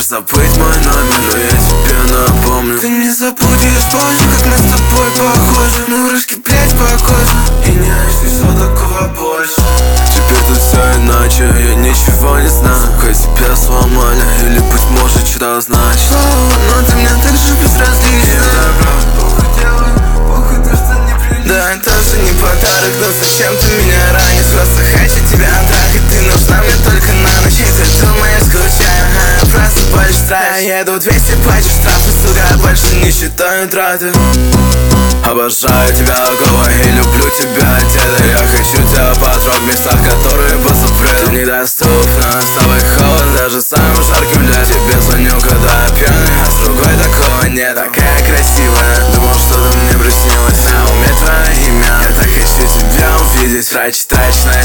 забыть мой номер, но я тебе напомню. Ты не забудешь позже, как мы с тобой похожи. Мурашки, блять, по коже. И не ощущал такого больше. Теперь тут все иначе, я ничего не знаю. Хоть тебя сломали, или, быть может, что-то значит. Но ты мне так же безразлична. Похуй делаю, похуй то, что не прилично. Да, тоже не подарок, но зачем ты меня ранишь? Просто хочу тебя трахать, ты нужна мне только на ночь. Если думаешь, скучаю, просто больше страх. Я еду 200 плачу штрафы, сука, больше не считаю траты. Обожаю тебя голой и люблю тебя, деда. Я хочу тебя потрогать в местах, которые по запрету. Ты недоступна, с тобой холод, даже самым жарким летом. Тебе звоню, когда я пьяный, а с другой такого нет. Такая красивая, думал, что-то мне приснилось. На уме твое имя, я так хочу тебя увидеть. Врач, трачная